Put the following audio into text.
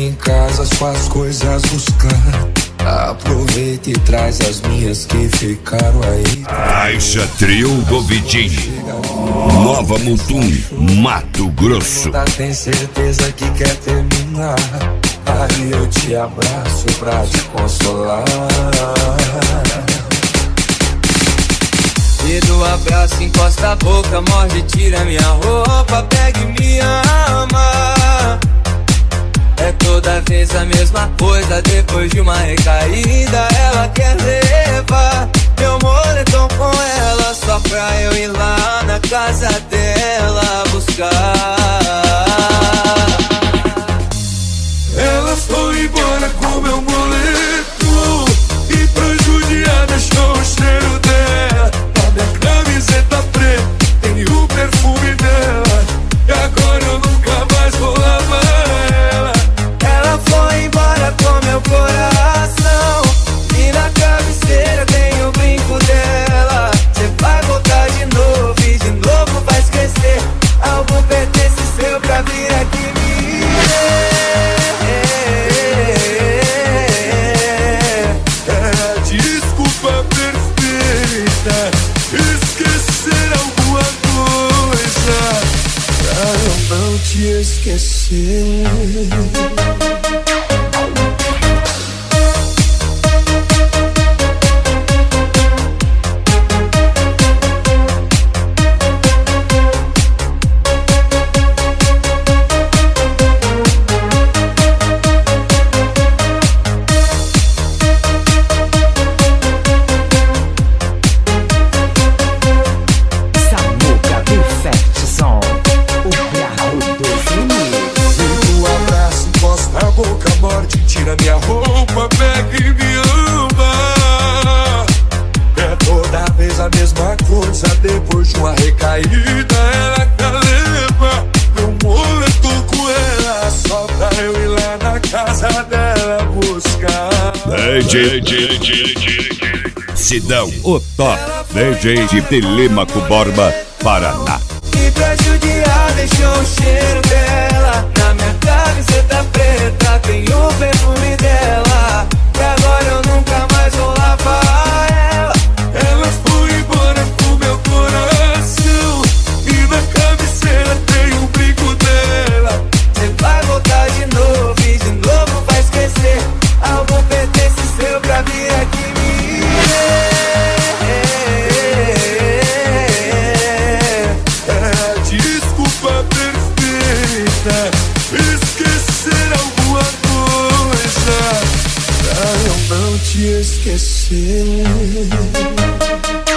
em casa suas coisas buscar. Aproveita e traz as minhas que ficaram aí. Caixa Trio do Vitinho, Nova Mutum, Mato Grosso. Tem certeza que quer terminar? Aí eu te abraço pra te consolar. E do abraço encosta a boca, morde, tira minha roupa, pega e me ama. É toda vez a mesma coisa, depois de uma recaída ela quer levar meu moletom com ela, só pra eu ir lá na casa dela buscar. Ela foi embora com meu moletom e pra judiar deixou o cheiro dela na minha camiseta preta, tem o perfume dela, e agora eu nunca mais vou lavar ela. Ela foi embora com meu coração e na cabeceira tem o brinco dela. Cê vai voltar de novo e de novo vai esquecer. Algo pertence seu pra vir aqui me É a desculpa perfeita, esquecer alguma coisa pra eu não te esquecer. Tira minha roupa, pega e me ama. É toda vez a mesma coisa, depois de uma recaída ela quer levar meu moletom com ela, só pra eu ir lá na casa dela buscar. Sidão, o top DJ de Telêmaco Borba, Paraná. E pra judiar deixou o cheiro dela na minha camiseta preta, tem o perfume dela, e agora eu nunca mais vou lavar ela. Ela foi embora com meu coração e na cabeceira tem o brinco dela. Cê vai voltar de novo e de novo vai esquecer. Algo pertence seu pra vir aqui me Desculpa perfeita, esquecer alguma coisa pra eu não te esquecer.